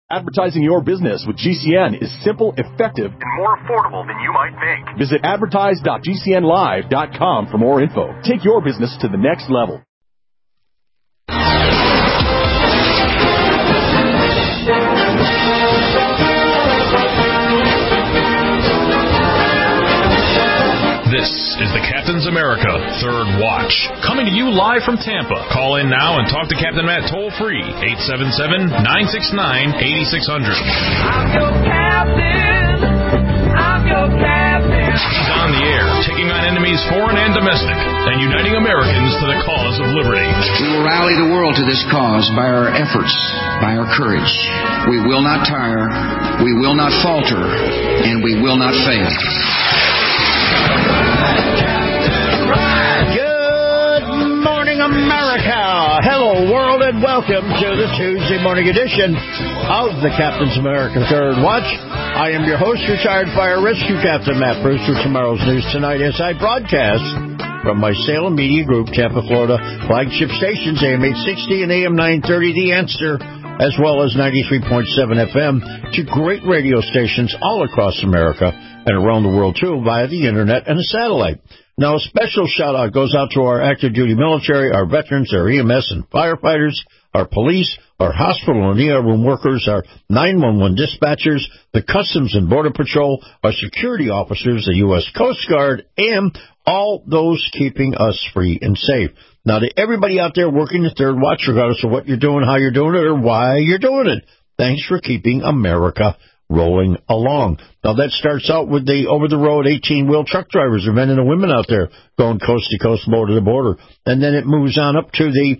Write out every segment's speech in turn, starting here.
Advertising your business with GCN is simple, effective, and more affordable than you might think. Visit advertise.gcnlive.com for more info. Take your business to the next level. This is the Captain's America Third Watch, coming to you live from Tampa. Call in now and talk to Captain Matt toll-free, 877-969-8600. I'm your captain. I'm your captain. He's on the air, taking on enemies foreign and domestic, and uniting Americans to the cause of liberty. We will rally the world to this cause by our efforts, by our courage. We will not tire, we will not falter, and we will not fail. Good morning, America. Hello, world, and welcome to the Tuesday morning edition of the Captain's America Third Watch. I am your host, retired fire rescue captain Matt Bruce, for tomorrow's news tonight as I broadcast from my Salem Media Group, Tampa, Florida, flagship stations, AM 860 and AM 930, The Answer, as well as 93.7 FM, to great radio stations all across America and around the world, too, via the Internet and a satellite. Now, a special shout-out goes out to our active duty military, our veterans, our EMS and firefighters, our police, our hospital and ER room workers, our 911 dispatchers, the Customs and Border Patrol, our security officers, the U.S. Coast Guard, and all those keeping us free and safe. Now, to everybody out there working the Third Watch, regardless of what you're doing, how you're doing it, or why you're doing it, thanks for keeping America rolling along. Now, that starts out with the over-the-road 18-wheel truck drivers, the men and the women out there going coast to coast, border to border. And then it moves on up to the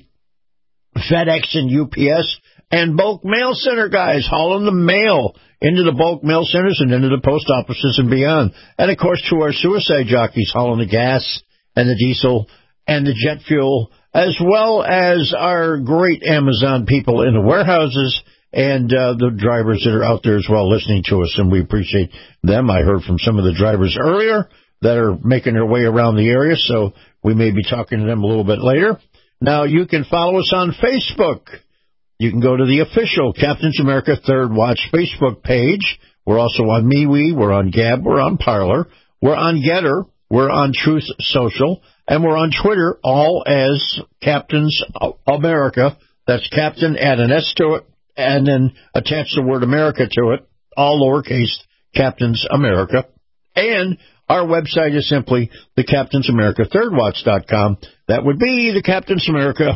FedEx and UPS and bulk mail center guys hauling the mail into the bulk mail centers and into the post offices and beyond. And, of course, to our suicide jockeys hauling the gas and the diesel and the jet fuel, as well as our great Amazon people in the warehouses and the drivers that are out there as well listening to us, and we appreciate them. I heard from some of the drivers earlier that are making their way around the area, so we may be talking to them a little bit later. Now, you can follow us on Facebook. You can go to the official Captain's America Third Watch Facebook page. We're also on MeWe, we're on Gab, we're on Parler, we're on Getter, we're on Truth Social, and we're on Twitter, all as Captain's America. That's Captain, add an S to it, and then attach the word America to it, all lowercase, Captain's America. And our website is simply thecaptainsamericathirdwatch.com. That would be the Captain's America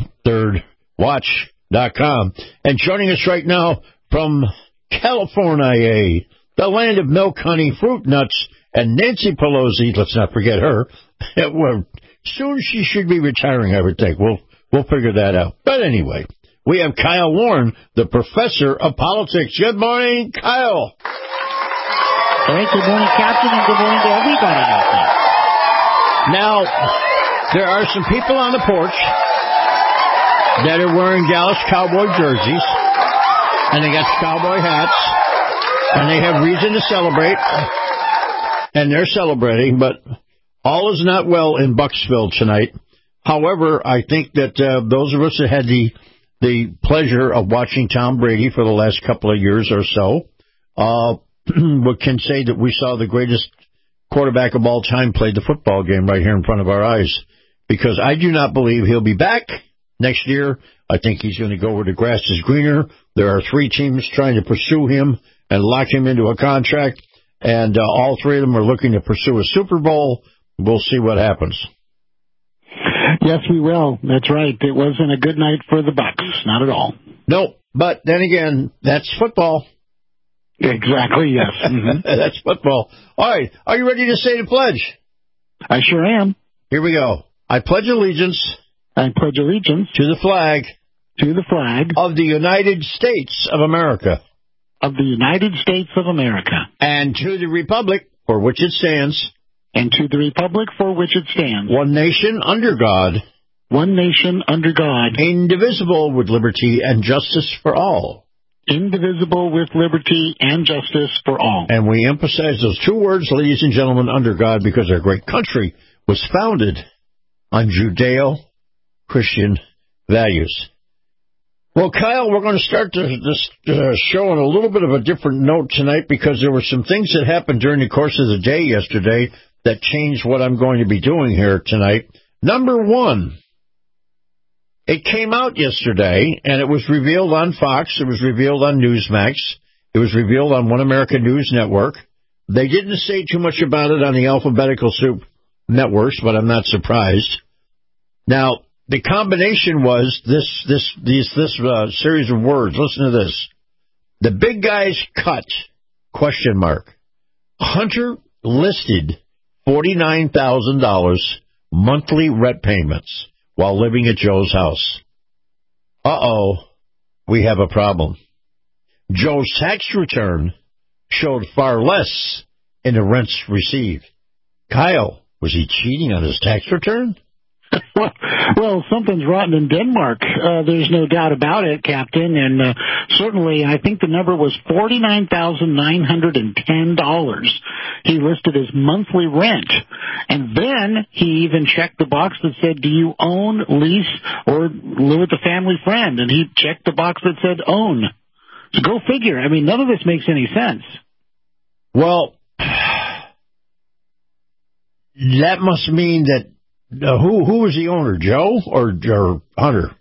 Thirdwatch.com. And joining us right now from California, the land of milk, honey, fruit, nuts, and Nancy Pelosi, let's not forget her. Well, soon she should be retiring, I would think. We'll figure that out. But anyway, we have Kyle Warren, the professor of politics. Good morning, Kyle. Hey, good morning, Captain, and good morning to everybody out there. Now, there are some people on the porch that are wearing Dallas Cowboy jerseys, and they got cowboy hats, and they have reason to celebrate, and they're celebrating, but all is not well in Bucksville tonight. However, I think that those of us that had the pleasure of watching Tom Brady for the last couple of years or so, we can say that we saw the greatest quarterback of all time play the football game right here in front of our eyes, because I do not believe he'll be back next year. I think he's going to go where the grass is greener. There are 3 teams trying to pursue him and lock him into a contract, and all 3 of them are looking to pursue a Super Bowl. We'll see what happens. Yes, we will. That's right. It wasn't a good night for the Bucs. Not at all. No, but then again, that's football. Exactly, yes. Mm-hmm. That's football. All right. Are you ready to say the pledge? I sure am. Here we go. I pledge allegiance. I pledge allegiance. To the flag. To the flag. Of the United States of America. Of the United States of America. And to the republic for which it stands. And to the republic for which it stands. One nation under God. One nation under God. Indivisible with liberty and justice for all. Indivisible with liberty and justice for all. And we emphasize those 2 words, ladies and gentlemen, under God, because our great country was founded on Judeo-Christian values. Well, Kyle, we're going to start this show on a little bit of a different note tonight because there were some things that happened during the course of the day yesterday that changed what I'm going to be doing here tonight. Number one, it came out yesterday, and it was revealed on Fox. It was revealed on Newsmax. It was revealed on One America News Network. They didn't say too much about it on the alphabetical soup networks, but I'm not surprised. Now, the combination was this series of words. Listen to this. The big guy's cut, ? Hunter listed $49,000 monthly rent payments while living at Joe's house. Uh-oh, we have a problem. Joe's tax return showed far less in the rents received. Kyle, was he cheating on his tax return? Well, something's rotten in Denmark. There's no doubt about it, Captain. And certainly, I think the number was $49,910. He listed as monthly rent. And then he even checked the box that said, do you own, lease, or live with a family friend? And he checked the box that said own. So go figure. I mean, none of this makes any sense. Well, that must mean that who was the owner, Joe or Hunter?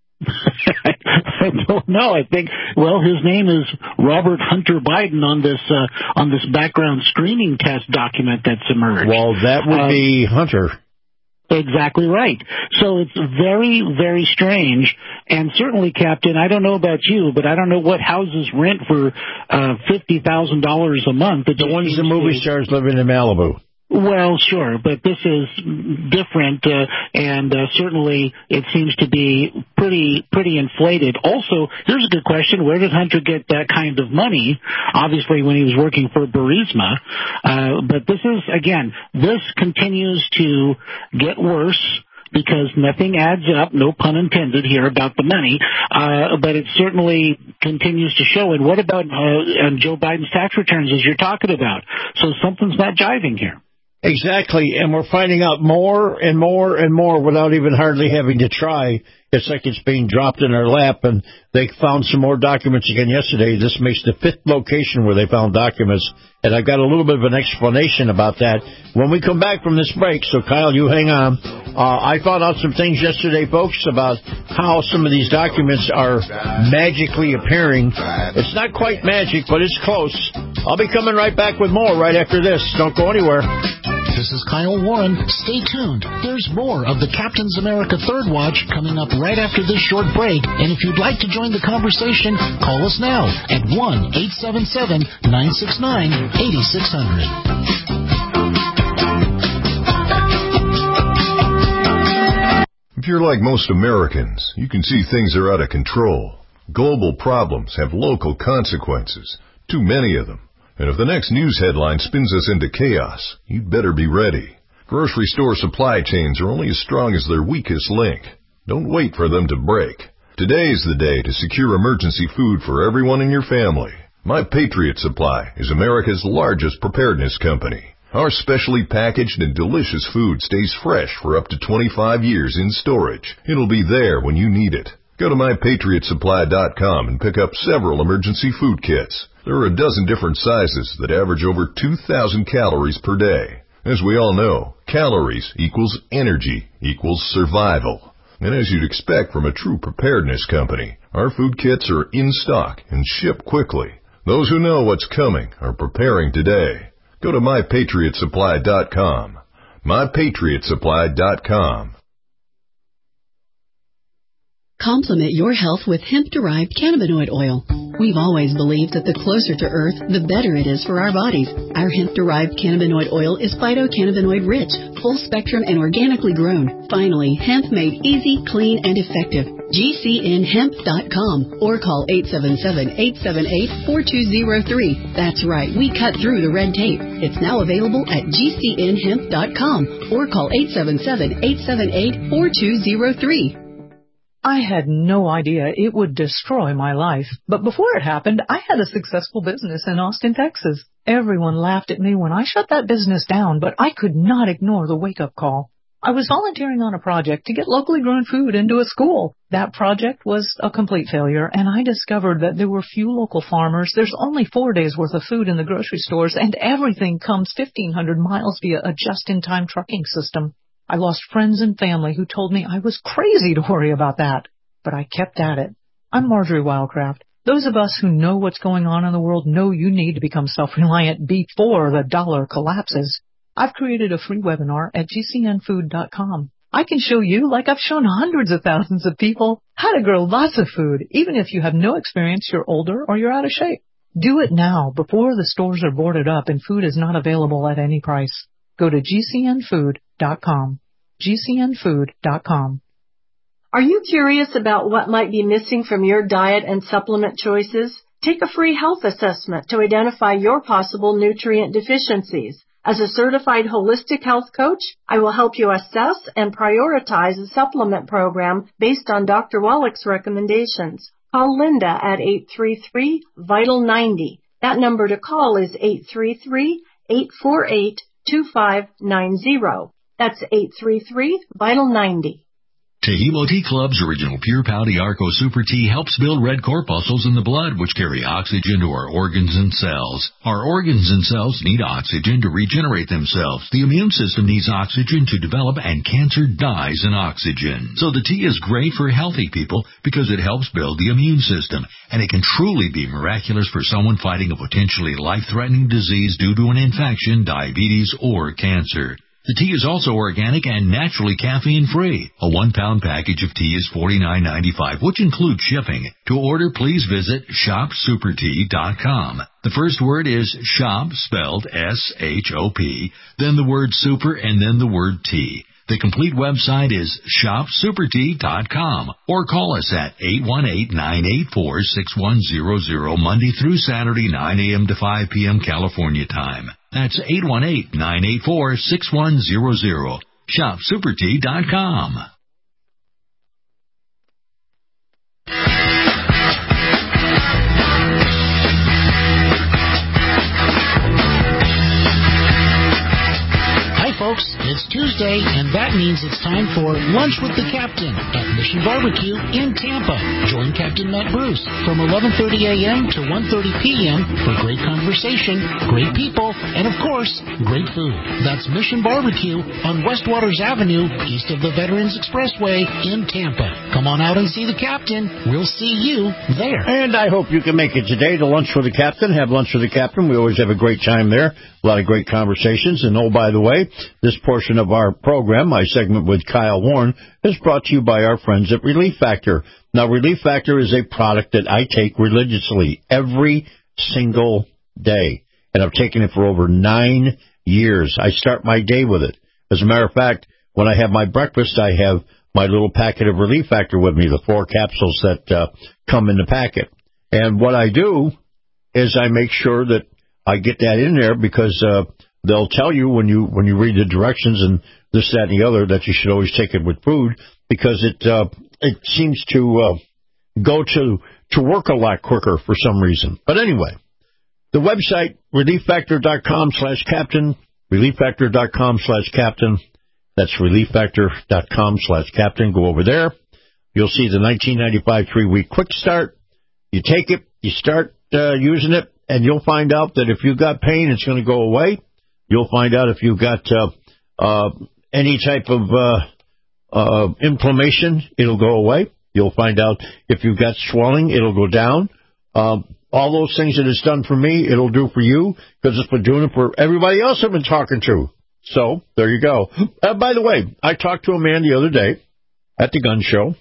I don't know. I think, well, his name is Robert Hunter Biden on this background screening test document that's emerged. Well, that would be Hunter. Exactly right. So it's very, very strange. And certainly, Captain, I don't know about you, but I don't know what houses rent for $50,000 a month. The ones the movie stars living in Malibu. Well, sure, but this is different, and certainly it seems to be pretty inflated. Also, here's a good question. Where did Hunter get that kind of money? Obviously, when he was working for Burisma. But this is, again, this continues to get worse because nothing adds up, no pun intended here about the money, but it certainly continues to show. And what about Joe Biden's tax returns, as you're talking about? So something's not jiving here. Exactly, and we're finding out more and more and more without even hardly having to try. It's like it's being dropped in our lap, and they found some more documents again yesterday. This makes the 5th location where they found documents, and I've got a little bit of an explanation about that when we come back from this break. So, Kyle, you hang on. I found out some things yesterday, folks, about how some of these documents are magically appearing. It's not quite magic, but it's close. I'll be coming right back with more right after this. Don't go anywhere. This is Kyle Warren. Stay tuned. There's more of the Captain's America Third Watch coming up right after this short break. And if you'd like to join the conversation, call us now at 1-877-969-8600. If you're like most Americans, you can see things are out of control. Global problems have local consequences, too many of them. And if the next news headline spins us into chaos, you'd better be ready. Grocery store supply chains are only as strong as their weakest link. Don't wait for them to break. Today is the day to secure emergency food for everyone in your family. My Patriot Supply is America's largest preparedness company. Our specially packaged and delicious food stays fresh for up to 25 years in storage. It'll be there when you need it. Go to MyPatriotSupply.com and pick up several emergency food kits. There are a dozen different sizes that average over 2,000 calories per day. As we all know, calories equals energy equals survival. And as you'd expect from a true preparedness company, our food kits are in stock and ship quickly. Those who know what's coming are preparing today. Go to MyPatriotSupply.com. MyPatriotSupply.com. Complement your health with hemp-derived cannabinoid oil. We've always believed that the closer to Earth, the better it is for our bodies. Our hemp-derived cannabinoid oil is phytocannabinoid-rich, full-spectrum, and organically grown. Finally, hemp made easy, clean, and effective. GCNhemp.com or call 877-878-4203. That's right, we cut through the red tape. It's now available at GCNhemp.com or call 877-878-4203. I had no idea it would destroy my life. But before it happened, I had a successful business in Austin, Texas. Everyone laughed at me when I shut that business down, but I could not ignore the wake-up call. I was volunteering on a project to get locally grown food into a school. That project was a complete failure, and I discovered that there were few local farmers. There's only 4 days' worth of food in the grocery stores, and everything comes 1,500 miles via a just-in-time trucking system. I lost friends and family who told me I was crazy to worry about that, but I kept at it. I'm Marjorie Wildcraft. Those of us who know what's going on in the world know you need to become self-reliant before the dollar collapses. I've created a free webinar at gcnfood.com. I can show you, like I've shown hundreds of thousands of people, how to grow lots of food, even if you have no experience, you're older, or you're out of shape. Do it now, before the stores are boarded up and food is not available at any price. Go to gcnfood.com. gcnfood.com. Are you curious about what might be missing from your diet and supplement choices? Take a free health assessment to identify your possible nutrient deficiencies. As a certified holistic health coach, I will help you assess and prioritize a supplement program based on Dr. Wallach's recommendations. Call Linda at 833-VITAL-90. That number to call is 833-848-2590. That's 833-VITAL-90. Tehimo Tea Club's original Pure Pau Arco Super Tea helps build red corpuscles in the blood, which carry oxygen to our organs and cells. Our organs and cells need oxygen to regenerate themselves. The immune system needs oxygen to develop, and cancer dies in oxygen. So the tea is great for healthy people because it helps build the immune system, and it can truly be miraculous for someone fighting a potentially life-threatening disease due to an infection, diabetes, or cancer. The tea is also organic and naturally caffeine-free. A 1-pound package of tea is $49.95, which includes shipping. To order, please visit shopsupertea.com. The first word is shop, spelled S-H-O-P, then the word super, and then the word tea. The complete website is shopsupertea.com, or call us at 818-984-6100 Monday through Saturday, 9 a.m. to 5 p.m. California time. That's 818-984-6100. shopsupertea.com. Folks, it's Tuesday, and that means it's time for Lunch with the Captain at Mission Barbecue in Tampa. Join Captain Matt Bruce from 11:30 a.m. to 1:30 p.m. for great conversation, great people, and, of course, great food. That's Mission Barbecue on West Waters Avenue, east of the Veterans Expressway in Tampa. Come on out and see the Captain. We'll see you there. And I hope you can make it today to Lunch with the Captain. Have lunch with the Captain. We always have a great time there. A lot of great conversations. And, oh, by the way, this portion of our program, my segment with Kyle Warren, is brought to you by our friends at Relief Factor. Now, Relief Factor is a product that I take religiously every single day, and I've taken it for over 9 years. I start my day with it. As a matter of fact, when I have my breakfast, I have my little packet of Relief Factor with me, the 4 capsules that come in the packet. And what I do is I make sure that I get that in there because they'll tell you when you read the directions and this, that, and the other that you should always take it with food because it seems to go to work a lot quicker for some reason. But anyway, the website, relieffactor.com/captain, relieffactor.com/captain. That's relieffactor.com/captain. Go over there. You'll see the 1995 3-week quick start. You take it, you start using it, and you'll find out that if you've got pain, it's going to go away. You'll find out if you've got any type of inflammation, it'll go away. You'll find out if you've got swelling, it'll go down. All those things that it's done for me, it'll do for you because it's been doing it for everybody else I've been talking to. So, there you go. By the way, I talked to a man the other day at the gun show,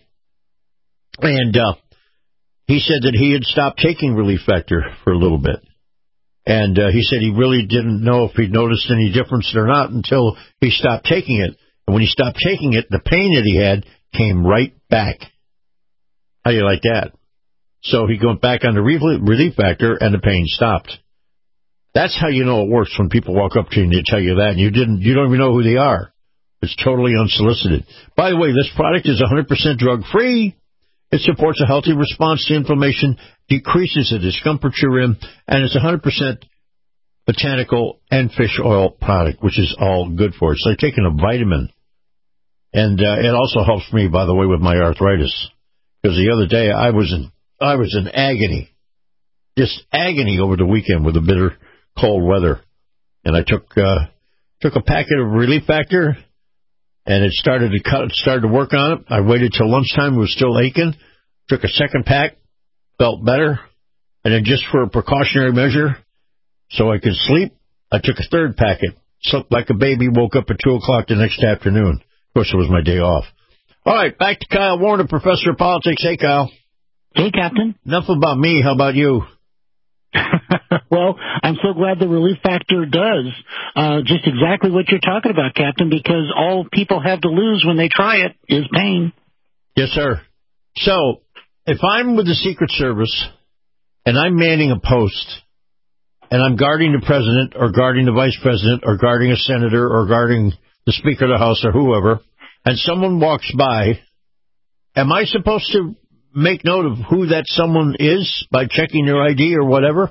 and he said that he had stopped taking Relief Factor for a little bit. And he said he really didn't know if he'd noticed any difference or not until he stopped taking it. And when he stopped taking it, the pain that he had came right back. How do you like that? So he went back on the Relief Factor, and the pain stopped. That's how you know it works, when people walk up to you and they tell you that, and you don't even know who they are. It's totally unsolicited. By the way, this product is 100% drug-free. It supports a healthy response to inflammation, decreases the discomfort you're in, and it's 100% botanical and fish oil product, which is all good for it. It's like taking a vitamin. And it also helps me, by the way, with my arthritis. Because the other day I was in agony, just agony over the weekend with the bitter cold weather. And I took a packet of Relief Factor, and it started to work on it. I waited till lunchtime; it was still aching. Took a second pack, felt better, and then just for a precautionary measure, so I could sleep, I took a third packet. Slept like a baby. Woke up at 2:00 the next afternoon. Of course, it was my day off. All right, back to Kyle Warner, professor of politics. Hey, Kyle. Hey, Captain. Enough about me. How about you? Well, I'm so glad the Relief Factor does just exactly what you're talking about, Captain, because all people have to lose when they try it is pain. Yes, sir. So, if I'm with the Secret Service and I'm manning a post and I'm guarding the president or guarding the vice president or guarding a senator or guarding the Speaker of the House or whoever, and someone walks by, am I supposed to make note of who that someone is by checking their ID or whatever?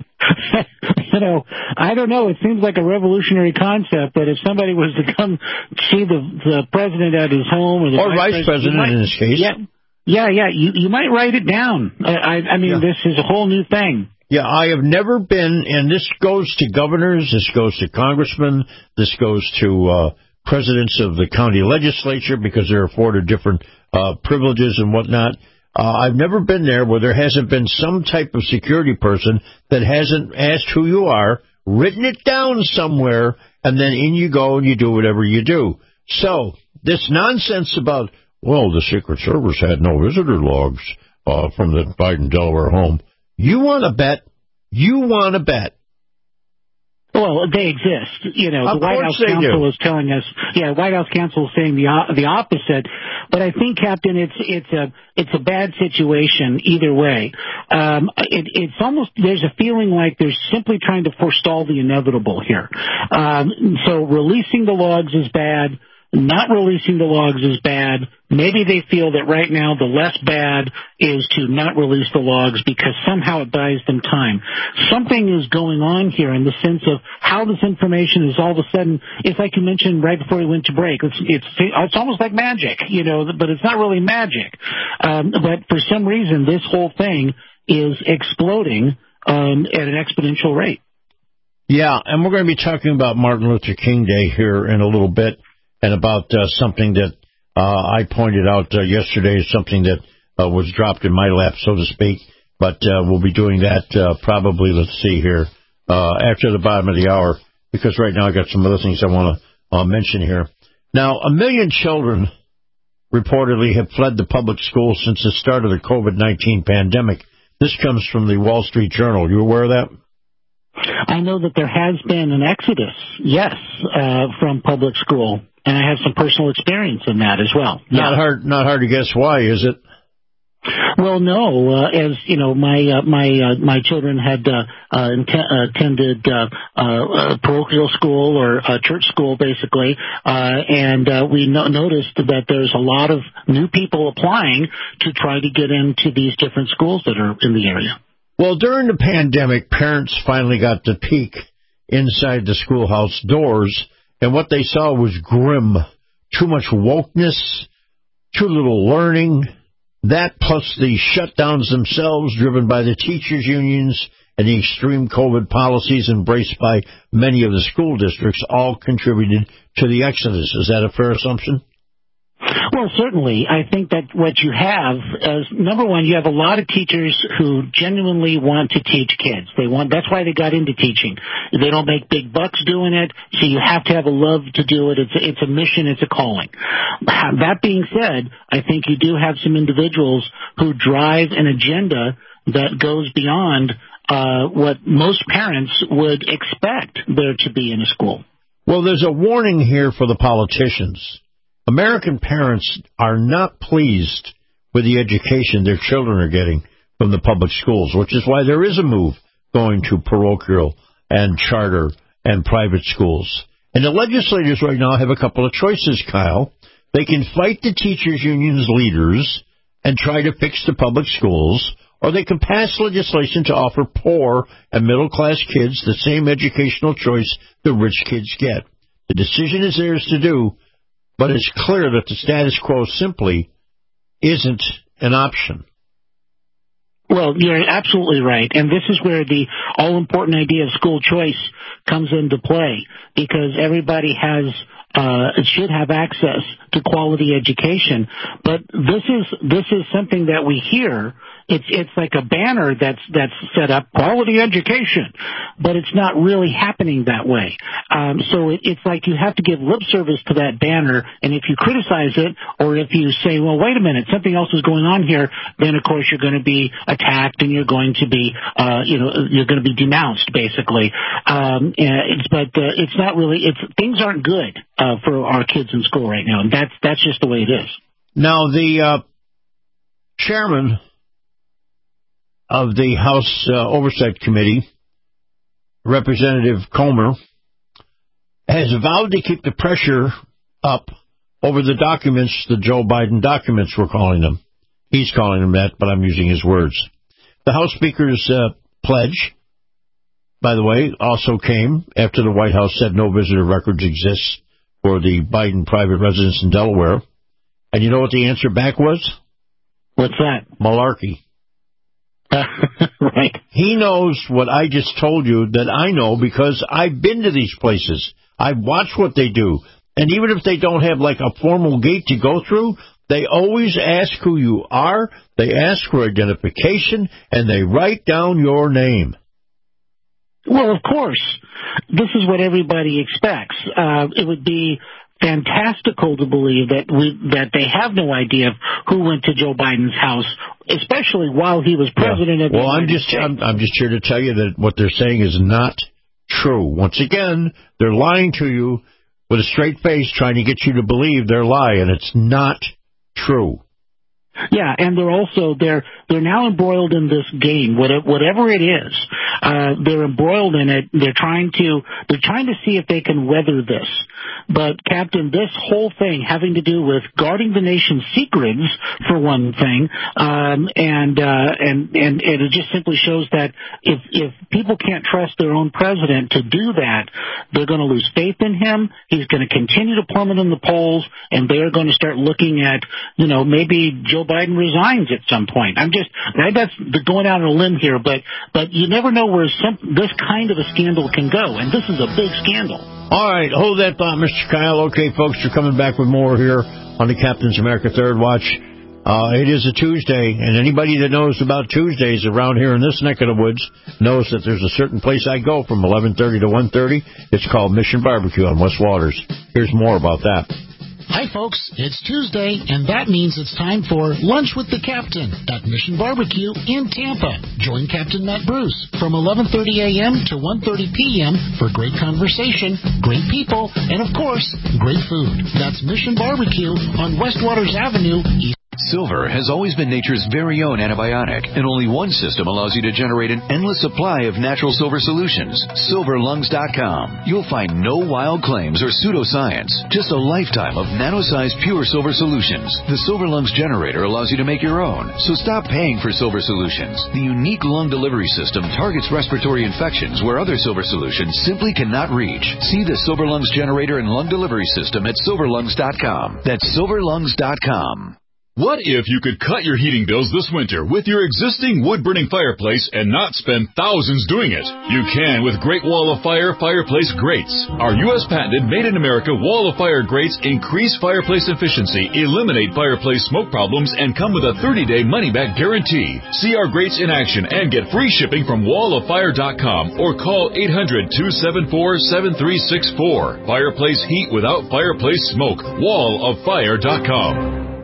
I don't know. It seems like a revolutionary concept that if somebody was to come see the president at his home or the vice president in this case. Yeah, you might write it down. I mean, This is a whole new thing. Yeah, I have never been, and this goes to governors, this goes to congressmen, this goes to presidents of the county legislature because they're afforded different privileges and whatnot. I've never been there where there hasn't been some type of security person that hasn't asked who you are, written it down somewhere, and then in you go and you do whatever you do. So, this nonsense about, well, the Secret Service had no visitor logs from the Biden Delaware home. You want to bet? Well, they exist. The White House counsel is telling us. Yeah, White House counsel is saying the opposite. But I think, Captain, it's a bad situation either way. It's almost, there's a feeling like they're simply trying to forestall the inevitable here. So releasing the logs is bad. Not releasing the logs is bad. Maybe they feel that right now the less bad is to not release the logs because somehow it buys them time. Something is going on here in the sense of how this information is all of a sudden, it's like you mentioned right before we went to break. It's almost like magic, but it's not really magic. But for some reason, this whole thing is exploding at an exponential rate. Yeah, and we're going to be talking about Martin Luther King Day here in a little bit. And about something that I pointed out yesterday, something that was dropped in my lap, so to speak. But we'll be doing that probably, let's see here, after the bottom of the hour, because right now I got some other things I want to mention here. Now, 1 million children reportedly have fled the public schools since the start of the COVID-19 pandemic. This comes from the Wall Street Journal. You aware of that? I know that there has been an exodus, yes, from public school. And I have some personal experience in that as well. Not hard to guess why, is it? Well, no. As you know, my children had attended parochial school or church school, basically, and we noticed that there's a lot of new people applying to try to get into these different schools that are in the area. Well, during the pandemic, parents finally got to peek inside the schoolhouse doors. And what they saw was grim. Too much wokeness, too little learning. That plus the shutdowns themselves driven by the teachers' unions and the extreme COVID policies embraced by many of the school districts all contributed to the exodus. Is that a fair assumption? Well, certainly. I think that what you have is, number one, you have a lot of teachers who genuinely want to teach kids. That's why they got into teaching. They don't make big bucks doing it, so you have to have a love to do it. It's a mission, it's a calling. That being said, I think you do have some individuals who drive an agenda that goes beyond what most parents would expect there to be in a school. Well, there's a warning here for the politicians. American parents are not pleased with the education their children are getting from the public schools, which is why there is a move going to parochial and charter and private schools. And the legislators right now have a couple of choices, Kyle. They can fight the teachers' unions leaders and try to fix the public schools, or they can pass legislation to offer poor and middle-class kids the same educational choice the rich kids get. The decision is theirs to do. but it's clear that the status quo simply isn't an option. Well, you're absolutely right. And this is where the all-important idea of school choice comes into play, because everybody should have access to quality education. But this is something that we hear. It's like a banner that's set up, quality education, but it's not really happening that way. So it's like you have to give lip service to that banner, and if you criticize it, or if you say, well, wait a minute, something else is going on here, then of course you're going to be attacked, and you're going to be, you're going to be denounced, basically. It's not really. Things aren't good for our kids in school right now, and that's just the way it is. Now, the chairman of the House Oversight Committee, Representative Comer, has vowed to keep the pressure up over the documents, the Joe Biden documents, we're calling them. He's calling them that, but I'm using his words. The House Speaker's pledge, by the way, also came after the White House said no visitor records exist for the Biden private residence in Delaware. And you know what the answer back was? What's that? Malarkey. Right. He knows what I just told you that I know, because I've been to these places. I watch what they do. And even if they don't have like a formal gate to go through, they always ask who you are, they ask for identification, and they write down your name. Well, of course. This is what everybody expects. It would be fantastical to believe that they have no idea of who went to Joe Biden's house, especially while he was president of the United States. I'm just here to tell you that what they're saying is not true. Once again, they're lying to you with a straight face, trying to get you to believe their lie, and it's not true. Yeah, and they're now embroiled in this game, whatever it is. They're embroiled in it. They're trying to see if they can weather this. But Captain, this whole thing having to do with guarding the nation's secrets, for one thing, and it just simply shows that if people can't trust their own president to do that, they're going to lose faith in him. He's going to continue to plummet in the polls, and they're going to start looking at, maybe Joe Biden resigns at some point. That's going out on a limb here, but you never know where this kind of a scandal can go, and this is a big scandal. All right, hold that thought, Mr. Kyle. Okay, folks, you're coming back with more here on the Captain's America Third Watch. It is a Tuesday, and anybody that knows about Tuesdays around here in this neck of the woods knows that there's a certain place I go from 11:30 to 1:30. It's called Mission Barbecue on West Waters. Here's more about that. Hi, folks. It's Tuesday, and that means it's time for Lunch with the Captain at Mission Barbecue in Tampa. Join Captain Matt Bruce from 11:30 a.m. to 1:30 p.m. for great conversation, great people, and, of course, great food. That's Mission Barbecue on West Waters Avenue, East. Silver has always been nature's very own antibiotic, and only one system allows you to generate an endless supply of natural silver solutions. SilverLungs.com. You'll find no wild claims or pseudoscience, just a lifetime of nano-sized pure silver solutions. The Silver Lungs generator allows you to make your own, so stop paying for silver solutions. The unique lung delivery system targets respiratory infections where other silver solutions simply cannot reach. See the Silver Lungs generator and lung delivery system at SilverLungs.com. That's SilverLungs.com. What if you could cut your heating bills this winter with your existing wood-burning fireplace and not spend thousands doing it? You can with Great Wall of Fire fireplace grates. Our U.S. patented made-in-America Wall of Fire grates increase fireplace efficiency, eliminate fireplace smoke problems, and come with a 30-day money-back guarantee. See our grates in action and get free shipping from walloffire.com or call 800-274-7364. Fireplace heat without fireplace smoke. walloffire.com.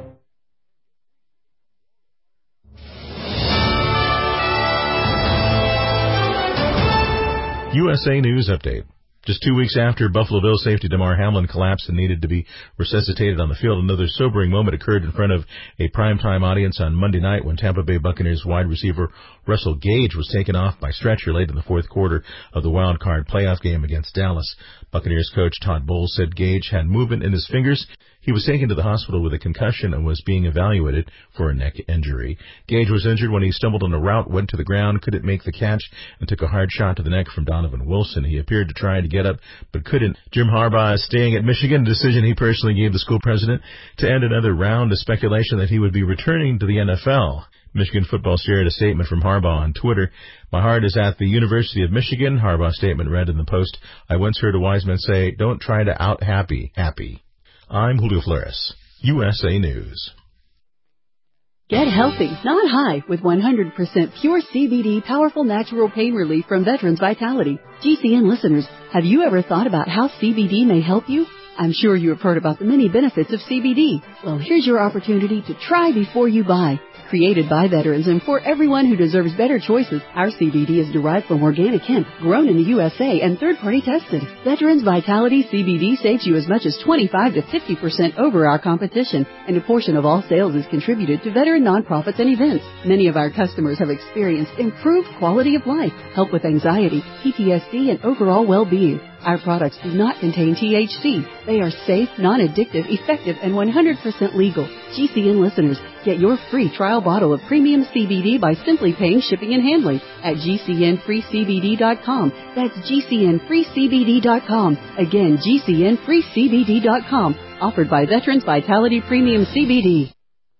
USA News Update. Just 2 weeks after Buffalo Bills safety Damar Hamlin collapsed and needed to be resuscitated on the field, another sobering moment occurred in front of a primetime audience on Monday night when Tampa Bay Buccaneers wide receiver Russell Gage was taken off by stretcher late in the fourth quarter of the wild card playoff game against Dallas. Buccaneers coach Todd Bowles said Gage had movement in his fingers. He was taken to the hospital with a concussion and was being evaluated for a neck injury. Gage was injured when he stumbled on a route, went to the ground, couldn't make the catch, and took a hard shot to the neck from Donovan Wilson. He appeared to try to get up, but couldn't. Jim Harbaugh is staying at Michigan, a decision he personally gave the school president to end another round of speculation that he would be returning to the NFL. Michigan football shared a statement from Harbaugh on Twitter. My heart is at the University of Michigan. Harbaugh's statement read in the Post, I once heard a wise man say, don't try to out-happy. I'm Julio Flores, USA News. Get healthy, not high, with 100% pure CBD powerful natural pain relief from Veterans Vitality. GCN listeners, have you ever thought about how CBD may help you? I'm sure you have heard about the many benefits of CBD. Well, here's your opportunity to try before you buy. Created by veterans and for everyone who deserves better choices, our CBD is derived from organic hemp, grown in the USA and third-party tested. Veterans Vitality CBD saves you as much as 25 to 50% over our competition, and a portion of all sales is contributed to veteran nonprofits and events. Many of our customers have experienced improved quality of life, help with anxiety, PTSD, and overall well-being. Our products do not contain THC. They are safe, non-addictive, effective, and 100% legal. GCN listeners, get your free trial bottle of premium CBD by simply paying shipping and handling at GCNFreeCBD.com. That's GCNFreeCBD.com. Again, GCNFreeCBD.com. Offered by Veterans Vitality Premium CBD.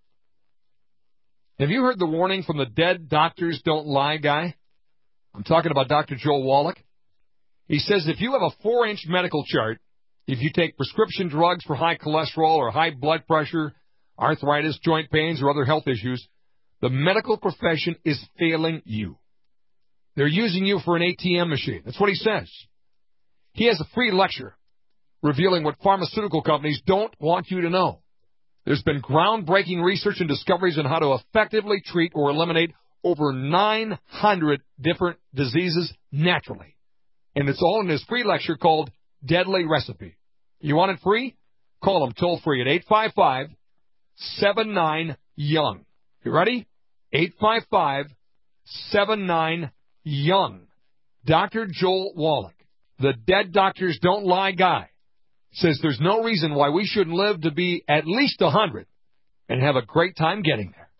Have you heard the warning from the dead doctors don't lie guy? I'm talking about Dr. Joel Wallach. He says if you have a 4-inch medical chart, if you take prescription drugs for high cholesterol or high blood pressure, arthritis, joint pains, or other health issues, the medical profession is failing you. They're using you for an ATM machine. That's what he says. He has a free lecture revealing what pharmaceutical companies don't want you to know. There's been groundbreaking research and discoveries on how to effectively treat or eliminate over 900 different diseases naturally. And it's all in his free lecture called Deadly Recipe. You want it free? Call him toll-free at 855-79-YOUNG. You ready? 855-79-YOUNG. Dr. Joel Wallach, the dead doctors don't lie guy, says there's no reason why we shouldn't live to be at least 100 and have a great time getting there.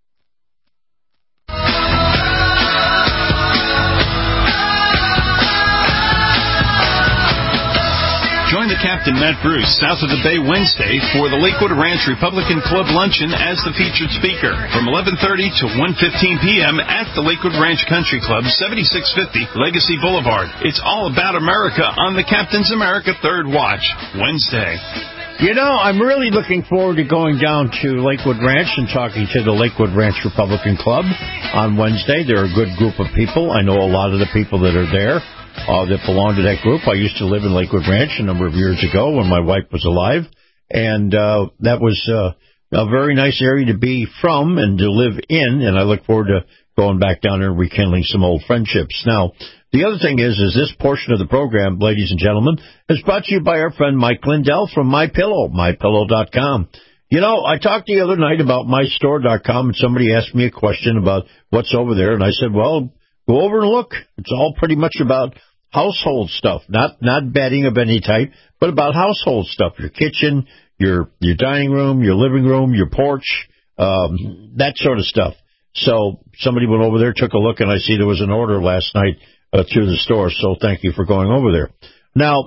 Join the Captain Matt Bruce south of the Bay Wednesday for the Lakewood Ranch Republican Club Luncheon as the featured speaker from 11:30 to 1:15 p.m. at the Lakewood Ranch Country Club, 7650 Legacy Boulevard. It's all about America on the Captain's America Third Watch, Wednesday. You know, I'm really looking forward to going down to Lakewood Ranch and talking to the Lakewood Ranch Republican Club on Wednesday. They're a good group of people. I know a lot of the people that are there. That belong to that group. I used to live in Lakewood Ranch a number of years ago when my wife was alive, and that was a very nice area to be from and to live in, and I look forward to going back down there and rekindling some old friendships. Now, the other thing is this portion of the program, ladies and gentlemen, is brought to you by our friend Mike Lindell from MyPillow, MyPillow.com. You know, I talked the other night about MyStore.com, and somebody asked me a question about what's over there, and I said, well, go over and look. It's all pretty much about household stuff, not bedding of any type, but about household stuff. Your kitchen, your dining room, your living room, your porch, that sort of stuff. So somebody went over there, took a look, and I see there was an order last night through the store, so thank you for going over there. Now,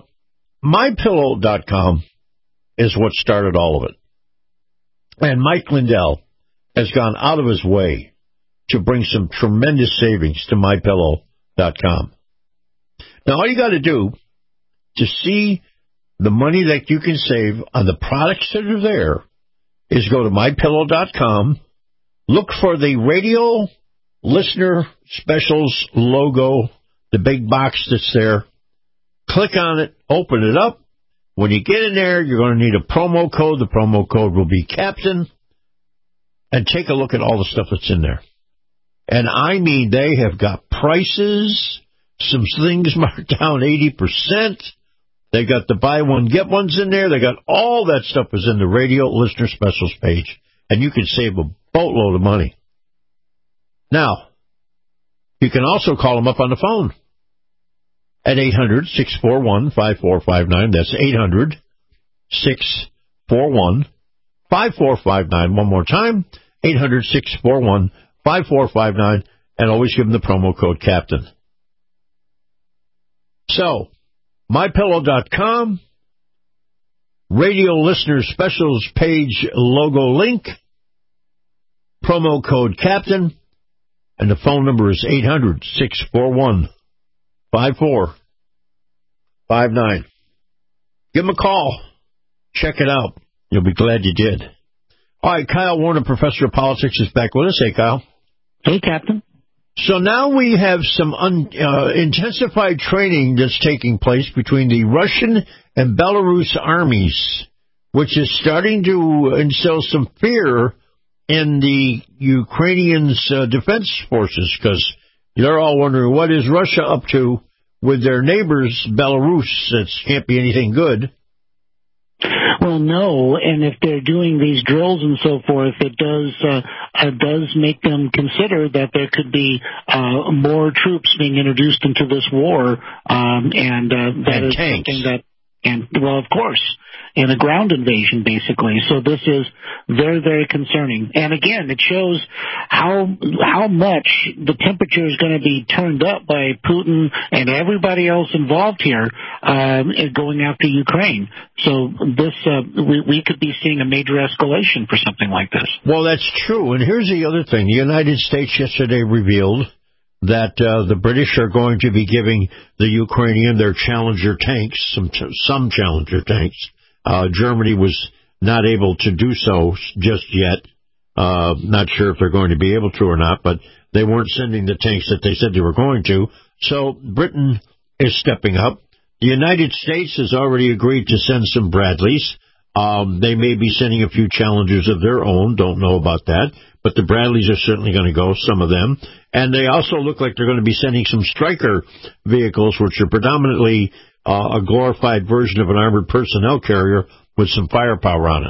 MyPillow.com is what started all of it. And Mike Lindell has gone out of his way to bring some tremendous savings to MyPillow.com. Now, all you got to do to see the money that you can save on the products that are there is go to MyPillow.com, look for the radio listener specials logo, the big box that's there, click on it, open it up. When you get in there, you're going to need a promo code. The promo code will be Captain, and take a look at all the stuff that's in there. And I mean, they have got prices, some things marked down 80%. They got the buy one, get ones in there. They got all that stuff is in the radio listener specials page. And you can save a boatload of money. Now, You can also call them up on the phone at 800-641-5459. That's 800-641-5459. One more time, 800-641-5459, and always give them the promo code CAPTAIN. So, MyPillow.com, radio listener specials page logo link, promo code CAPTAIN, and the phone number is 800-641-5459. Give them a call. Check it out. You'll be glad you did. All right, Kyle Warner, professor of politics, is back with us. Hey, Kyle. Hey, Captain. So now we have some intensified training that's taking place between the Russian and Belarus armies, which is starting to instill some fear in the Ukrainians' defense forces, because they're all wondering, what is Russia up to with their neighbors, Belarus? It can't be anything good. Well, no, and if they're doing these drills and so forth, it does make them consider that there could be more troops being introduced into this war, and that is tanks. something that, and well, of course, in a ground invasion, basically. So this is very, very concerning. And again, it shows how much the temperature is going to be turned up by Putin and everybody else involved here going after Ukraine. So this we could be seeing a major escalation for something like this. Well, that's true. And here's the other thing. The United States yesterday revealed that the British are going to be giving the Ukrainian their Challenger tanks, some Challenger tanks. Germany was not able to do so just yet. Not sure if they're going to be able to or not, but they weren't sending the tanks that they said they were going to. So Britain is stepping up. The United States has already agreed to send some Bradleys. They may be sending a few Challengers of their own. Don't know about that. But the Bradleys are certainly going to go, some of them. And they also look like they're going to be sending some Stryker vehicles, which are predominantly a glorified version of an armored personnel carrier with some firepower on it.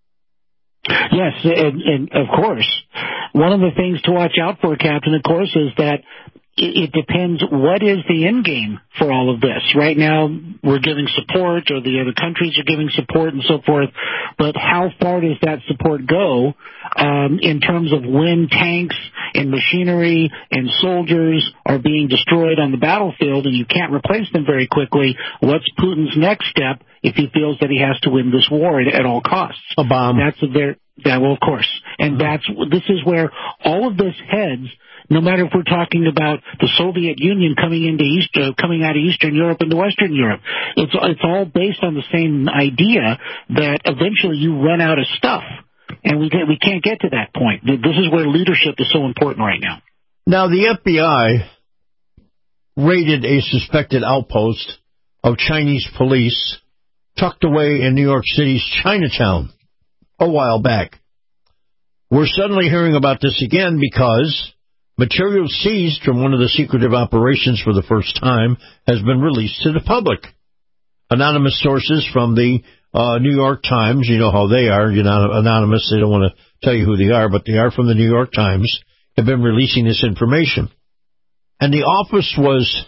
Yes, and of course. One of the things to watch out for, Captain, of course, is that it depends what is the end game for all of this. Right now, we're giving support, or the other countries are giving support and so forth, but how far does that support go in terms of when tanks and machinery and soldiers are being destroyed on the battlefield and you can't replace them very quickly? What's Putin's next step if he feels that he has to win this war at all costs? A bomb. Well, of course. And this is where all of this heads. No matter if we're talking about the Soviet Union coming out of Eastern Europe into Western Europe, it's all based on the same idea that eventually you run out of stuff, and we can't get to that point. This is where leadership is so important right now. Now, the FBI raided a suspected outpost of Chinese police tucked away in New York City's Chinatown a while back. We're suddenly hearing about this again because material seized from one of the secretive operations for the first time has been released to the public. Anonymous sources from the New York Times, you know how they are, anonymous, they don't want to tell you who they are, but they are from the New York Times, have been releasing this information. And the office was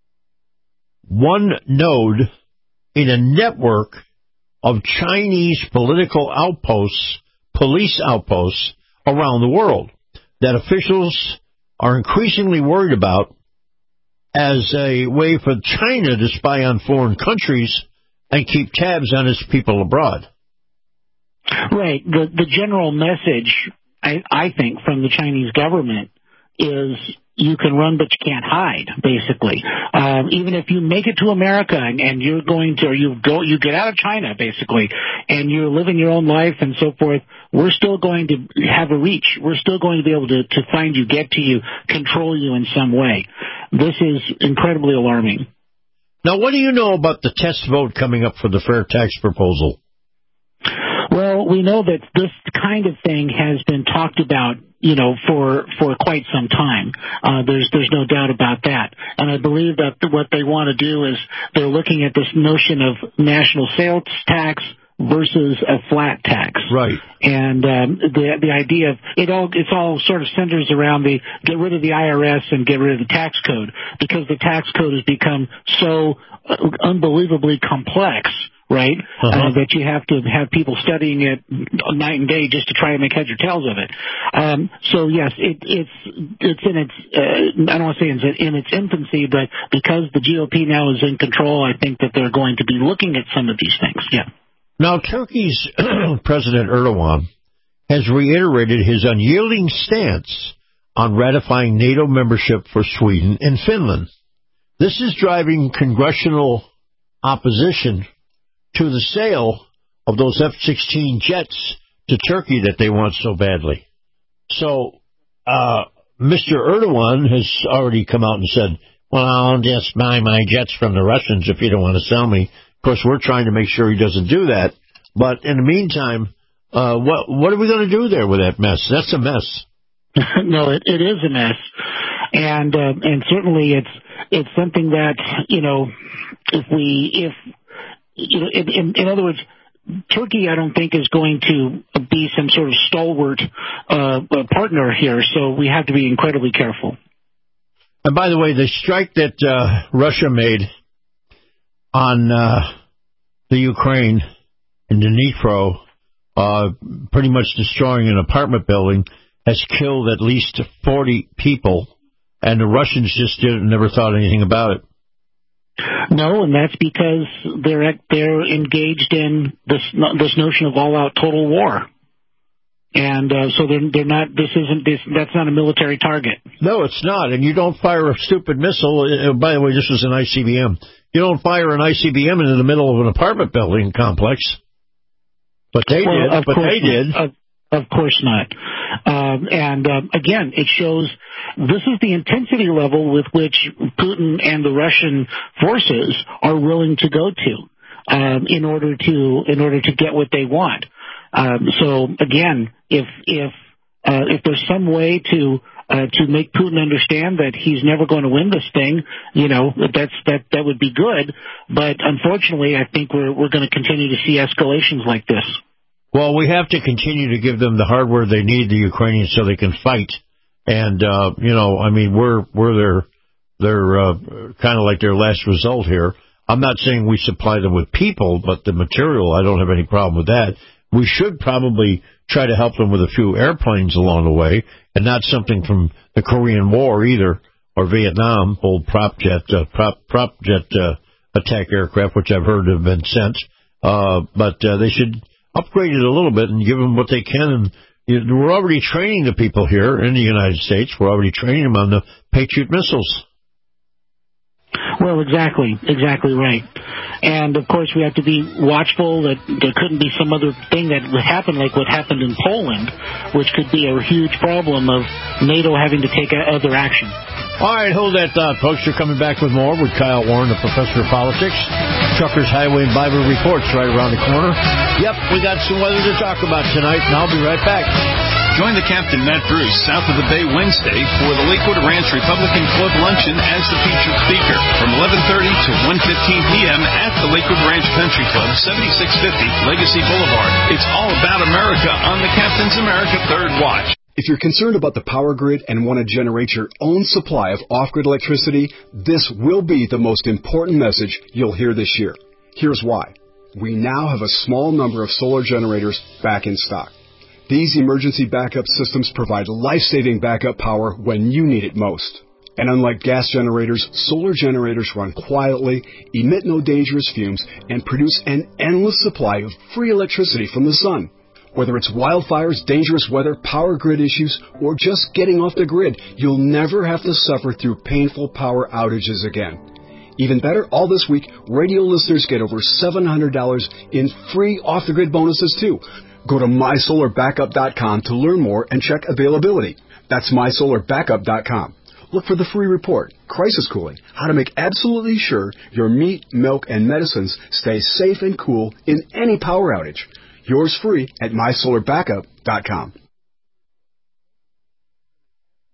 one node in a network of Chinese political outposts, police outposts around the world that officials are increasingly worried about as a way for China to spy on foreign countries and keep tabs on its people abroad. Right. The general message, I think, from the Chinese government is you can run, but you can't hide, basically. Even if you make it to America and you're going to, or you get out of China, basically, and you're living your own life and so forth, we're still going to have a reach. We're still going to be able to find you, get to you, control you in some way. This is incredibly alarming. Now, what do you know about the test vote coming up for the fair tax proposal? Well, we know that this kind of thing has been talked about, for quite some time. There's no doubt about that. And I believe that what they want to do is they're looking at this notion of national sales tax versus a flat tax. Right. And the idea of it's all sort of centers around the get rid of the IRS and get rid of the tax code, because the tax code has become so unbelievably complex, right? That you have to have people studying it night and day just to try and make heads or tails of it. So yes, it's in its I don't want to say it's in its infancy, but because the GOP now is in control, I think that they're going to be looking at some of these things. Yeah. Now, Turkey's President Erdogan has reiterated his unyielding stance on ratifying NATO membership for Sweden and Finland. This is driving congressional opposition to the sale of those F-16 jets to Turkey that they want so badly. So, Mr. Erdogan has already come out and said, well, I'll just buy my jets from the Russians if you don't want to sell me. Of course, we're trying to make sure he doesn't do that. But in the meantime, what are we going to do there with that mess? That's a mess. No, it is a mess. And certainly it's something that, in other words, Turkey, I don't think, is going to be some sort of stalwart partner here, so we have to be incredibly careful. And by the way, the strike that Russia made on the Ukraine in Dnipro, pretty much destroying an apartment building, has killed at least 40 people, and the Russians just never thought anything about it. No, and that's because they're engaged in this notion of all-out total war, and so they're not. That's not a military target. No, it's not. And you don't fire a stupid missile. By the way, this was an ICBM. You don't fire an ICBM into the middle of an apartment building complex. But they did. Of course not. Again, it shows this is the intensity level with which Putin and the Russian forces are willing to go to in order to get what they want. So again, if there's some way to make Putin understand that he's never going to win this thing, that would be good. But unfortunately, I think we're going to continue to see escalations like this. Well, we have to continue to give them the hardware they need, the Ukrainians, so they can fight. And we're they're kind of like their last result here. I'm not saying we supply them with people, but the material, I don't have any problem with that. We should probably try to help them with a few airplanes along the way, and not something from the Korean War either, or Vietnam, old prop jet attack aircraft, which I've heard have been sent. But they should upgrade it a little bit and give them what they can. And we're already training the people here in the United States. We're already training them on the Patriot missiles. Well, exactly right. And, of course, we have to be watchful that there couldn't be some other thing that would happen like what happened in Poland, which could be a huge problem of NATO having to take other action. All right, hold that thought, folks. You're coming back with more with Kyle Warren, the professor of politics. Truckers, Highway, and Bible Reports right around the corner. Yep, we got some weather to talk about tonight, and I'll be right back. Join the Captain Matt Bruce south of the Bay Wednesday for the Lakewood Ranch Republican Club Luncheon as the featured speaker from 11:30 to 1:15 p.m. at the Lakewood Ranch Country Club, 7650 Legacy Boulevard. It's all about America on the Captain's America Third Watch. If you're concerned about the power grid and want to generate your own supply of off-grid electricity, this will be the most important message you'll hear this year. Here's why. We now have a small number of solar generators back in stock. These emergency backup systems provide life-saving backup power when you need it most. And unlike gas generators, solar generators run quietly, emit no dangerous fumes, and produce an endless supply of free electricity from the sun. Whether it's wildfires, dangerous weather, power grid issues, or just getting off the grid, you'll never have to suffer through painful power outages again. Even better, all this week, radio listeners get over $700 in free off-the-grid bonuses, too. Go to MySolarBackup.com to learn more and check availability. That's MySolarBackup.com. Look for the free report, Crisis Cooling, how to make absolutely sure your meat, milk, and medicines stay safe and cool in any power outage. Yours free at MySolarBackup.com.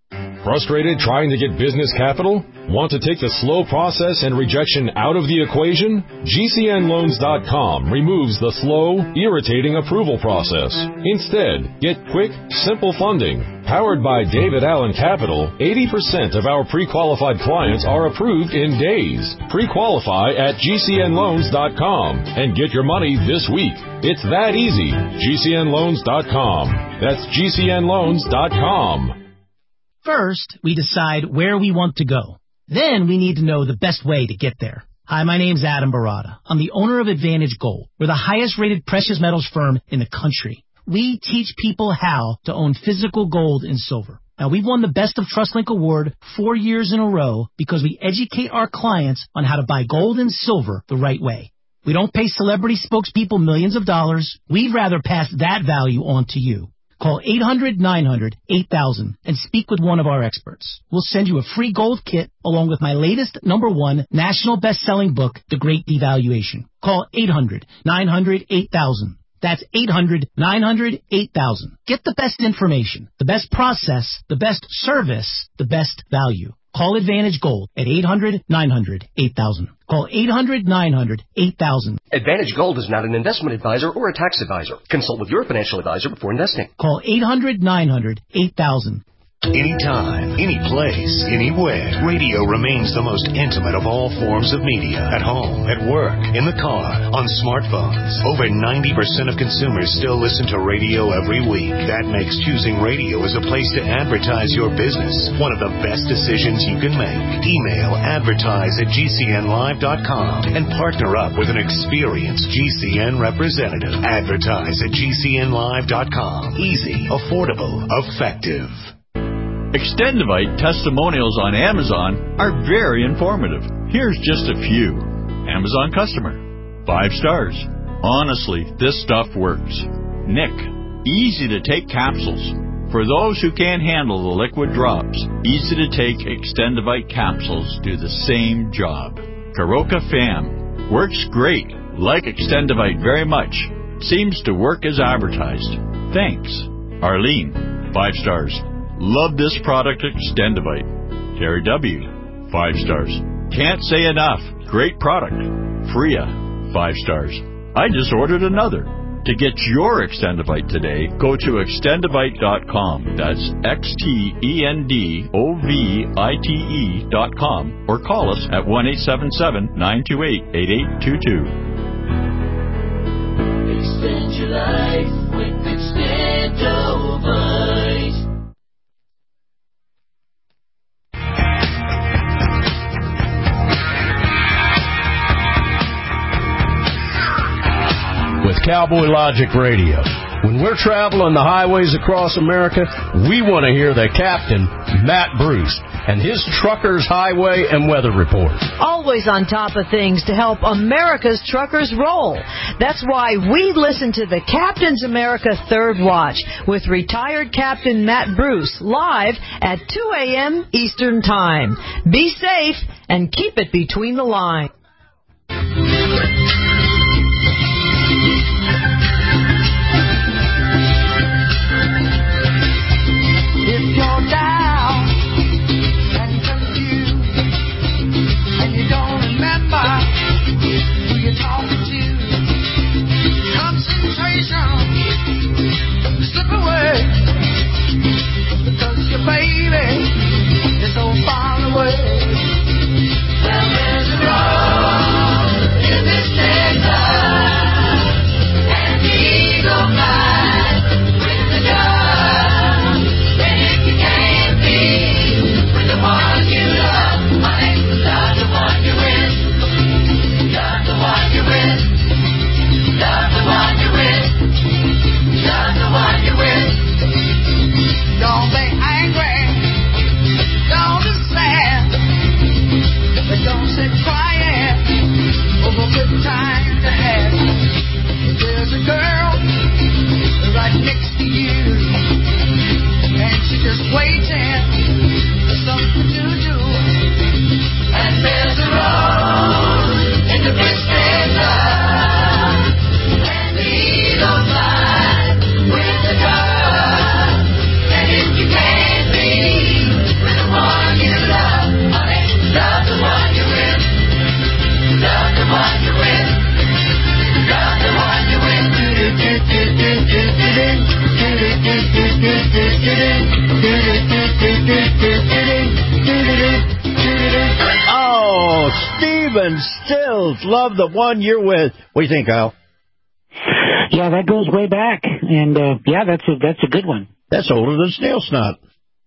Frustrated trying to get business capital? Want to take the slow process and rejection out of the equation? GCNLoans.com removes the slow, irritating approval process. Instead, get quick, simple funding. Powered by David Allen Capital, 80% of our pre-qualified clients are approved in days. Pre-qualify at GCNLoans.com and get your money this week. It's that easy. GCNLoans.com. That's GCNLoans.com. First, we decide where we want to go. Then we need to know the best way to get there. Hi, my name's Adam Barada. I'm the owner of Advantage Gold. We're the highest rated precious metals firm in the country. We teach people how to own physical gold and silver. Now, we've won the Best of TrustLink Award 4 years in a row because we educate our clients on how to buy gold and silver the right way. We don't pay celebrity spokespeople millions of dollars. We'd rather pass that value on to you. Call 800-900-8000 and speak with one of our experts. We'll send you a free gold kit along with my latest #1 national best-selling book, The Great Devaluation. Call 800-900-8000. That's 800-900-8000. Get the best information, the best process, the best service, the best value. Call Advantage Gold at 800-900-8000. Call 800-900-8000. Advantage Gold is not an investment advisor or a tax advisor. Consult with your financial advisor before investing. Call 800-900-8000. Anytime, any place, anywhere, radio remains the most intimate of all forms of media. At home, at work, in the car, on smartphones. Over 90% of consumers still listen to radio every week. That makes choosing radio as a place to advertise your business one of the best decisions you can make. Email advertise@gcnlive.com and partner up with an experienced GCN representative. Advertise at gcnlive.com. Easy, affordable, effective. Extendivite testimonials on Amazon are very informative. Here's just a few. Amazon customer. 5 stars. Honestly, this stuff works. Nick. Easy to take capsules. For those who can't handle the liquid drops, easy to take Extendivite capsules do the same job. Karoka Fam. Works great. Like Extendivite very much. Seems to work as advertised. Thanks. Arlene. 5 stars. Love this product, Extendivite. Terry W. 5 stars. Can't say enough. Great product. Freya. 5 stars. I just ordered another. To get your Extendivite today, go to extendivite.com. That's XTENDOVITE.com or call us at 1-877-928-8822. Extend your life with Extendovite. With Cowboy Logic Radio. When we're traveling the highways across America, we want to hear the captain, Matt Bruce, and his Truckers Highway and Weather Report. Always on top of things to help America's truckers roll. That's why we listen to the Captain's America Third Watch with retired Captain Matt Bruce live at 2 a.m. Eastern Time. Be safe and keep it between the lines. Slip away, because your baby is so far away. Well, there's a road in this desert, and the Ruben Stills, love the one you're with. What do you think, Kyle? Yeah, that goes way back, and yeah, that's a good one. That's older than snail snot.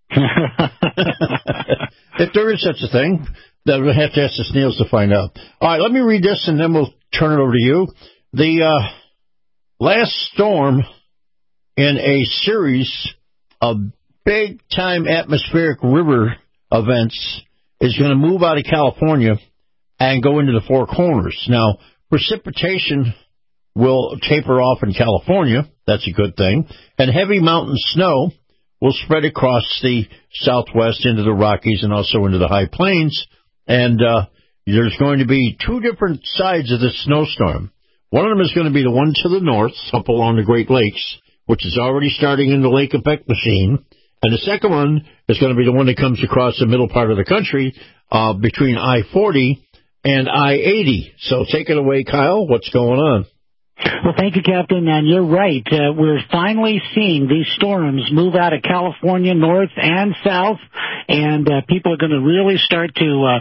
If there is such a thing, then we'll have to ask the snails to find out. All right, let me read this, and then we'll turn it over to you. The last storm in a series of big-time atmospheric river events is going to move out of California and go into the Four Corners. Now, precipitation will taper off in California. That's a good thing. And heavy mountain snow will spread across the southwest into the Rockies and also into the high plains. And there's going to be two different sides of this snowstorm. One of them is going to be the one to the north, up along the Great Lakes, which is already starting in the lake effect machine. And the second one is going to be the one that comes across the middle part of the country between I-40 and I-80. So take it away, Kyle. What's going on? Well, thank you, Captain, and you're right. We're finally seeing these storms move out of California, north and south, and people are going to really start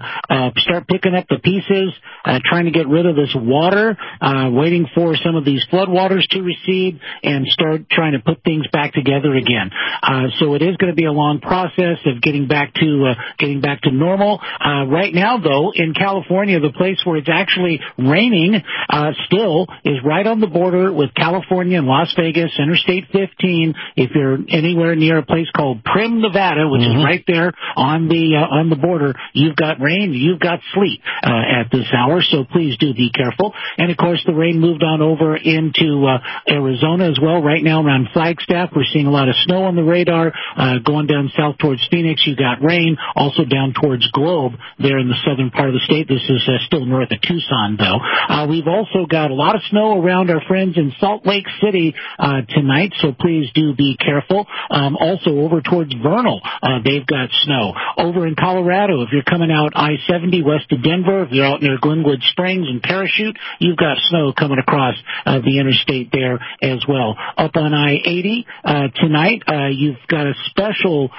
picking up the pieces, trying to get rid of this water, waiting for some of these floodwaters to recede, and start trying to put things back together again. So it is going to be a long process of getting back to normal. Right now, though, in California, the place where it's actually raining still is right on the border with California and Las Vegas, Interstate 15. If you're anywhere near a place called Primm, Nevada, which is right there on the border, you've got rain, you've got sleet at this hour, so please do be careful. And, of course, the rain moved on over into Arizona as well. Right now around Flagstaff, we're seeing a lot of snow on the radar. Going down south towards Phoenix, you got rain. Also down towards Globe there in the southern part of the state. This is still north of Tucson, though. We've also got a lot of snow around our friends in Salt Lake City tonight, so please do be careful. Also over towards Vernal, they've got snow. Over in Colorado, if you're coming out I-70 west of Denver, if you're out near Glenwood Springs and Parachute, you've got snow coming across the interstate there as well. Up on I-80 tonight, you've got a special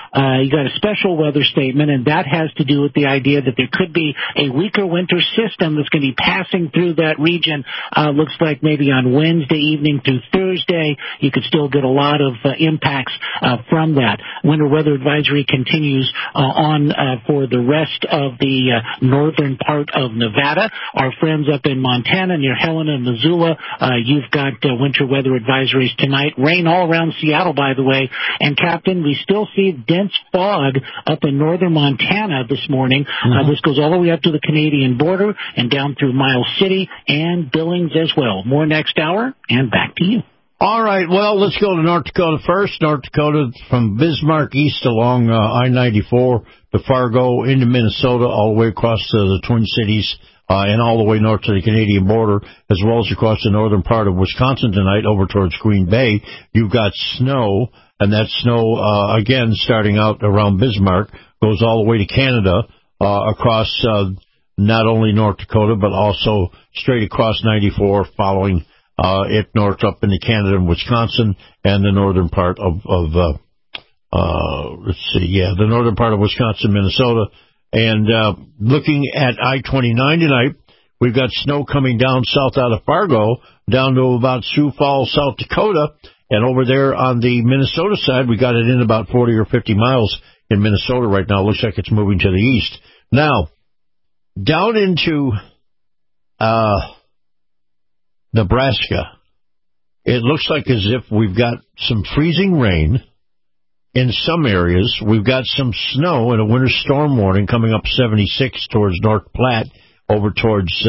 weather statement, and that has to do with the idea that there could be a weaker winter system that's going to be passing through that region. Looks like maybe on Wednesday evening through Thursday, you could still get a lot of impacts from that. Winter weather advisory continues on for the rest of the northern part of Nevada. Our friends up in Montana near Helena and Missoula, you've got winter weather advisories tonight. Rain all around Seattle, by the way. And, Captain, we still see dense fog up in northern Montana this morning. This goes all the way up to the Canadian border and down through Miles City and Billings as well. More next hour, and back to you. All right, well, let's go to North Dakota first. North Dakota from Bismarck east along I-94 to Fargo into Minnesota, all the way across the Twin Cities and all the way north to the Canadian border, as well as across the northern part of Wisconsin tonight over towards Green Bay. You've got snow, and that snow, again, starting out around Bismarck, goes all the way to Canada across not only North Dakota, but also straight across 94, following it north up into Canada and Wisconsin, and the northern part of the northern part of Wisconsin, Minnesota. And looking at I-29 tonight, we've got snow coming down south out of Fargo, down to about Sioux Falls, South Dakota, and over there on the Minnesota side, we got it in about 40 or 50 miles in Minnesota right now. It looks like it's moving to the east. Now, down into Nebraska, it looks like as if we've got some freezing rain in some areas. We've got some snow and a winter storm warning coming up 76 towards North Platte, over towards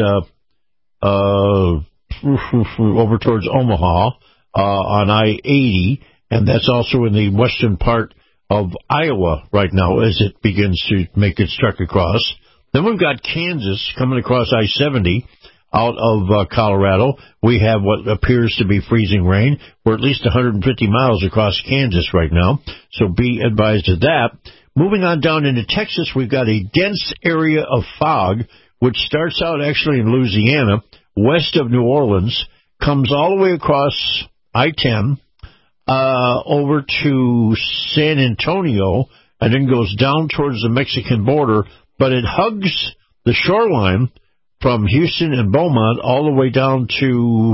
Omaha on I-80, and that's also in the western part of Iowa right now as it begins to make its trek across. Then we've got Kansas coming across I-70 out of Colorado. We have what appears to be freezing rain. We're at least 150 miles across Kansas right now, so be advised of that. Moving on down into Texas, we've got a dense area of fog, which starts out actually in Louisiana, west of New Orleans, comes all the way across I-10, over to San Antonio, and then goes down towards the Mexican border, but it hugs the shoreline from Houston and Beaumont all the way down to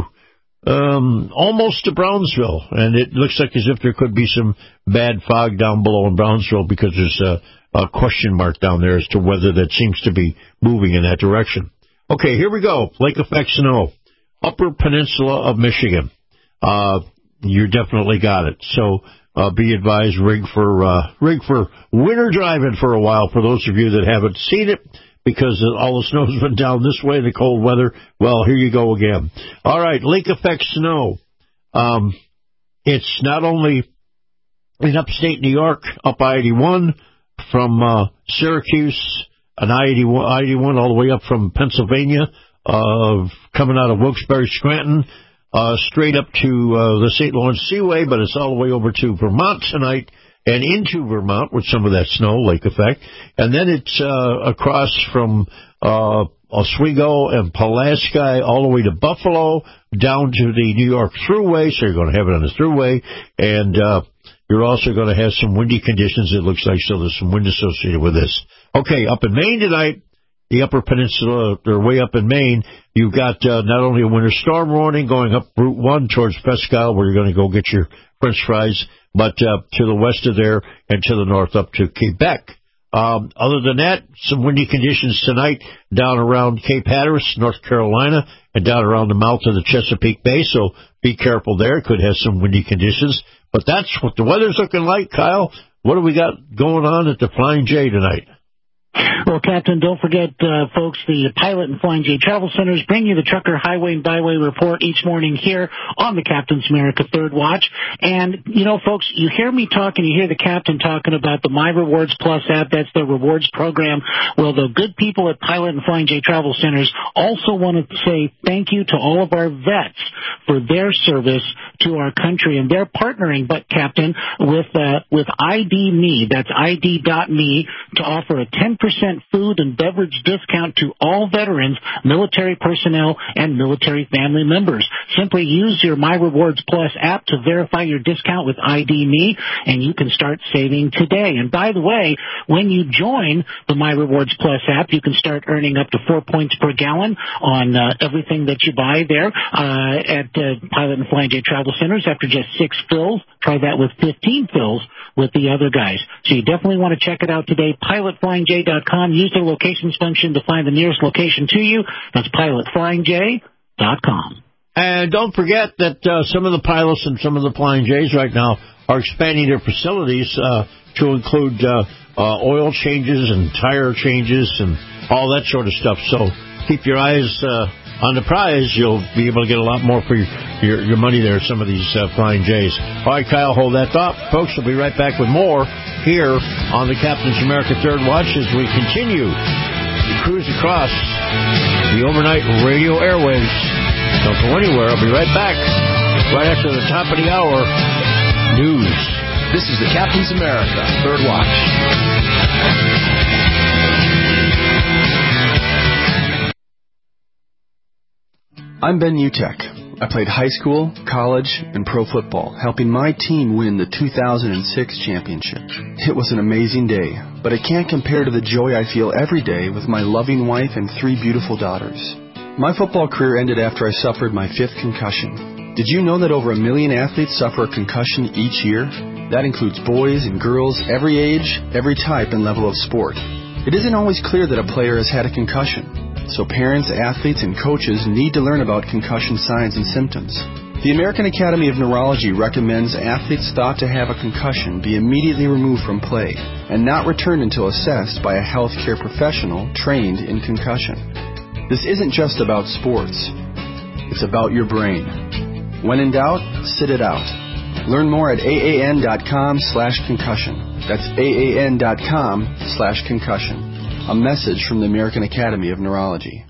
almost to Brownsville. And it looks like as if there could be some bad fog down below in Brownsville because there's a question mark down there as to whether that seems to be moving in that direction. Okay, here we go. Lake effect snow. Upper Peninsula of Michigan. You definitely got it. So be advised, rig for winter driving for a while for those of you that haven't seen it, because all the snow's been down this way, the cold weather. Well, here you go again. All right, lake effect snow. It's not only in upstate New York, up I-81 from Syracuse, and I-81 all the way up from Pennsylvania, coming out of Wilkes-Barre, Scranton, straight up to the St. Lawrence Seaway, but it's all the way over to Vermont tonight and into Vermont with some of that snow, lake effect. And then it's across from Oswego and Pulaski all the way to Buffalo, down to the New York Thruway, so you're going to have it on the Thruway. And you're also going to have some windy conditions, it looks like, so there's some wind associated with this. Okay, up in Maine tonight, the Upper Peninsula, or way up in Maine, you've got not only a winter storm warning going up Route 1 towards Presque Isle, where you're going to go get your French fries, but to the west of there and to the north up to Quebec. Other than that, some windy conditions tonight down around Cape Hatteras, North Carolina, and down around the mouth of the Chesapeake Bay, so be careful there. Could have some windy conditions. But that's what the weather's looking like, Kyle. What do we got going on at the Flying J tonight? Well, Captain, don't forget, folks, the Pilot and Flying J Travel Centers bring you the Trucker Highway and Byway Report each morning here on the Captain's America Third Watch. And, you know, folks, you hear me talking, you hear the Captain talking about the My Rewards Plus app. That's the rewards program. Well, the good people at Pilot and Flying J Travel Centers also want to say thank you to all of our vets for their service to our country. And they're partnering, but Captain, with ID.me, that's ID.me, to offer a 10% food and beverage discount to all veterans, military personnel, and military family members. Simply use your My Rewards Plus app to verify your discount with ID.me, and you can start saving today. And by the way, when you join the My Rewards Plus app, you can start earning up to 4 points per gallon on everything that you buy there at Pilot and Flying J Travel Centers after just 6 fills. Try that with 15 fills with the other guys. So you definitely want to check it out today. PilotFlyingJ.com. Use their locations function to find the nearest location to you. That's PilotFlyingJ.com. And don't forget that some of the pilots and some of the Flying J's right now are expanding their facilities to include oil changes and tire changes and all that sort of stuff. So keep your eyes on the prize. You'll be able to get a lot more for your money there, some of these Flying J's. All right, Kyle, hold that thought. Folks, we'll be right back with more here on the Captain's America Third Watch as we continue to cruise across the overnight radio airwaves. Don't go anywhere. I'll be right back right after the top of the hour news. This is the Captain's America Third Watch. I'm Ben Utek. I played high school, college, and pro football, helping my team win the 2006 championship. It was an amazing day, but it can't compare to the joy I feel every day with my loving wife and 3 beautiful daughters. My football career ended after I suffered my 5th concussion. Did you know that over 1 million athletes suffer a concussion each year? That includes boys and girls, every age, every type and level of sport. It isn't always clear that a player has had a concussion. So parents, athletes, and coaches need to learn about concussion signs and symptoms. The American Academy of Neurology recommends athletes thought to have a concussion be immediately removed from play and not returned until assessed by a healthcare professional trained in concussion. This isn't just about sports. It's about your brain. When in doubt, sit it out. Learn more at AAN.com/concussion. That's AAN.com/concussion. A message from the American Academy of Neurology.